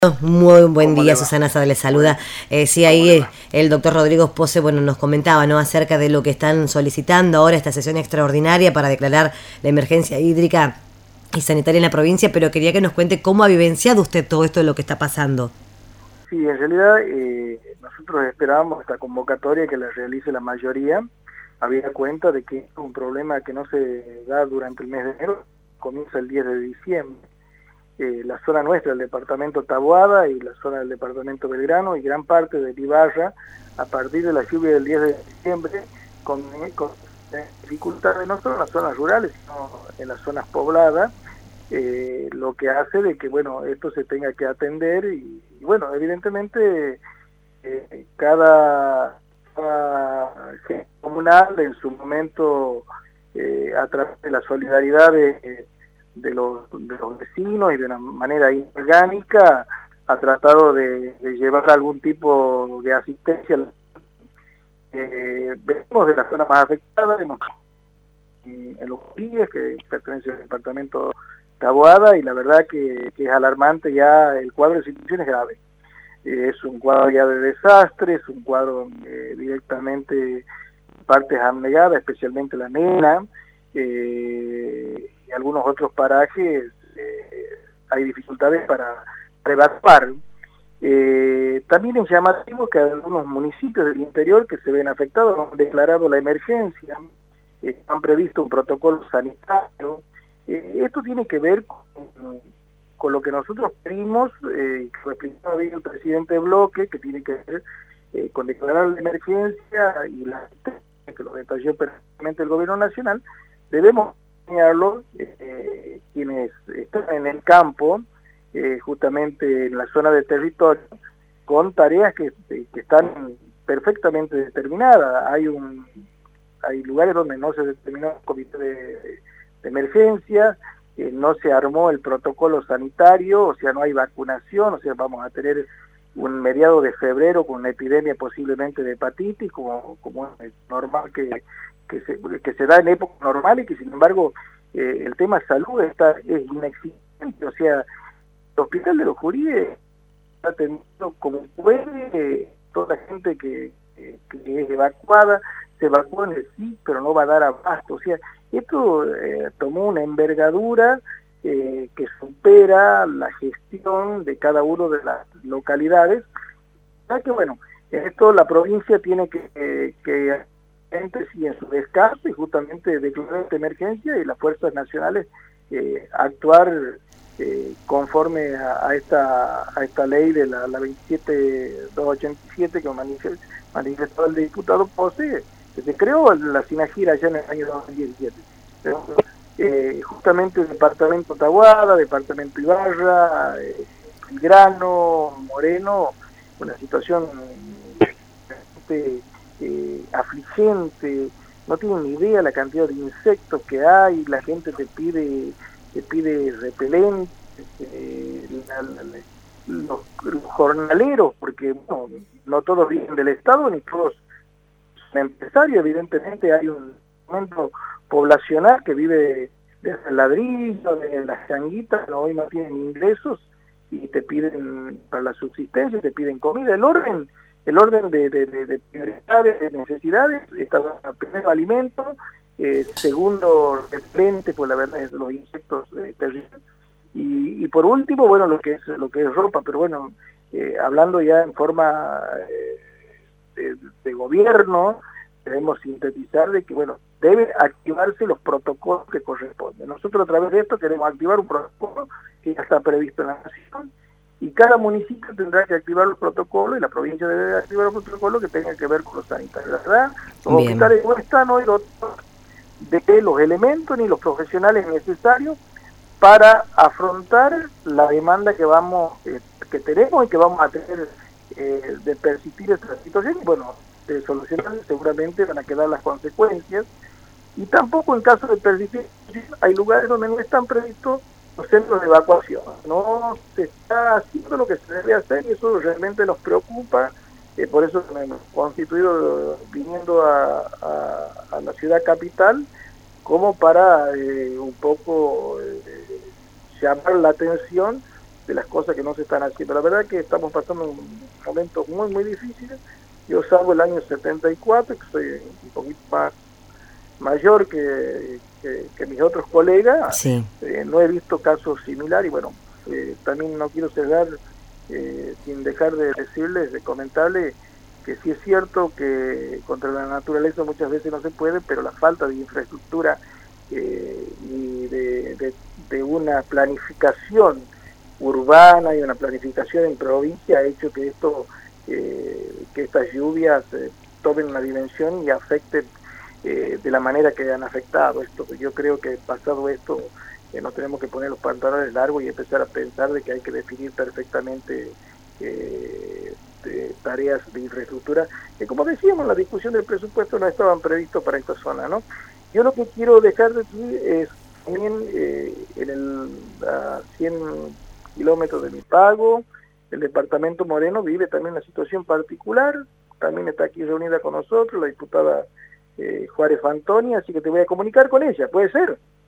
Muy buen ¿Cómo día, le va? Susana Sá les saluda. Buen, Sí, ¿Cómo ahí le va? el doctor Rodrigo Pose, bueno, nos comentaba, ¿no?, acerca de lo que están solicitando ahora esta sesión extraordinaria para declarar la emergencia hídrica y sanitaria en la provincia, pero quería que nos cuente cómo ha vivenciado usted todo esto de lo que está pasando. Sí, en realidad nosotros esperábamos esta convocatoria que la realice la mayoría, habida cuenta de que es un problema que no se da durante el mes de enero, comienza el 10 de diciembre. La zona nuestra, el departamento Taboada y la zona del departamento Belgrano y gran parte de Ibarra, a partir de la lluvia del 10 de diciembre, con dificultades no solo en las zonas rurales, sino en las zonas pobladas, lo que hace de que, bueno, esto se tenga que atender y bueno, evidentemente cada gente comunal en su momento, a través de la solidaridad de los vecinos y de una manera inorgánica, ha tratado de llevar algún tipo de asistencia. Venimos de la zona más afectada, en los Ríos, que pertenece al departamento Taboada, y la verdad que es alarmante ya el cuadro de situación es grave. Es un cuadro ya de desastre, es un cuadro donde directamente partes abnegadas, especialmente la Nena, y algunos otros parajes, hay dificultades para evacuar. También es llamativo que algunos municipios del interior que se ven afectados han declarado la emergencia, han previsto un protocolo sanitario. Esto tiene que ver con lo que nosotros pedimos, que lo explicaba bien el presidente de Bloque, que tiene que ver con declarar la emergencia y la que lo detalló perfectamente el gobierno nacional. Debemos enseñarlo, quienes están en el campo, justamente en la zona de territorio, con tareas que están perfectamente determinadas. Hay lugares donde no se determinó el comité de emergencia, no se armó el protocolo sanitario, o sea, no hay vacunación, o sea, vamos a tener un mediado de febrero con una epidemia posiblemente de hepatitis, como es normal que se da en época normal, y que sin embargo el tema salud es inexistente. O sea, el hospital de los Juríes está atendiendo como puede, toda la gente que es evacuada, se evacúa en el sí, pero no va a dar abasto. O sea, esto tomó una envergadura que supera la gestión de cada una de las localidades. Ya que bueno, en esto la provincia tiene que sí, en su descarte, justamente declarar esta emergencia, y las fuerzas nacionales actuar conforme a esta ley de la 27287 que manifestó el diputado Pose, que se creó la SINAGIR allá en el año 2017. Pero, justamente el departamento Taboada, departamento Ibarra, Belgrano, Moreno, una situación afligente. No tienen ni idea la cantidad de insectos que hay, la gente te pide repelente, los jornaleros, porque bueno, no todos viven del Estado ni todos son empresarios. Evidentemente hay un momento poblacional que vive de el ladrillo, de las changuitas, no, hoy no tienen ingresos y te piden para la subsistencia, te piden comida. El orden de prioridades, de necesidades, está primero alimento, segundo repelente, pues la verdad es los insectos terribles, y por último, bueno, lo que es ropa. Pero bueno, hablando ya en forma de gobierno, debemos sintetizar de que, bueno, deben activarse los protocolos que corresponden. Nosotros a través de esto queremos activar un protocolo que ya está previsto en la Nación, y cada municipio tendrá que activar los protocolos, y la provincia debe activar los protocolos que tengan que ver con los sanitarios. La verdad, los Bien, hospitales no están hoy dotados de los elementos ni los profesionales necesarios para afrontar la demanda que tenemos y que vamos a tener, de persistir esta situación. Y bueno, de solucionar seguramente van a quedar las consecuencias. Y tampoco, en caso de persistir, hay lugares donde no están previstos los centros de evacuación. No se está haciendo lo que se debe hacer, y eso realmente nos preocupa. Por eso me hemos constituido viniendo a la ciudad capital, como para un poco llamar la atención de las cosas que no se están haciendo. La verdad que estamos pasando un momento muy, muy difícil. Yo salgo el año 74, que soy un poquito más mayor que mis otros colegas, Sí. no he visto casos similares y bueno, también no quiero cerrar sin dejar de decirles, de comentarles que sí es cierto que contra la naturaleza muchas veces no se puede, pero la falta de infraestructura y de una planificación urbana y una planificación en provincia ha hecho que que estas lluvias tomen una dimensión y afecten de la manera que han afectado esto. Yo creo que pasado esto nos tenemos que poner los pantalones largos y empezar a pensar de que hay que definir perfectamente tareas de infraestructura que, como decíamos, en la discusión del presupuesto no estaban previstos para esta zona, ¿no? Yo lo que quiero dejar de decir es también a 100 kilómetros de mi pago, el departamento Moreno vive también una situación particular, también está aquí reunida con nosotros la diputada Juárez Fantoni, así que te voy a comunicar con ella, ¿puede ser?